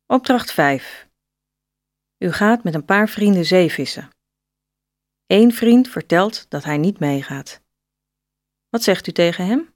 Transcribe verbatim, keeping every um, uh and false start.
Opdracht vijf. U gaat met een paar vrienden zeevissen. Eén vriend vertelt dat hij niet meegaat. Wat zegt u tegen hem?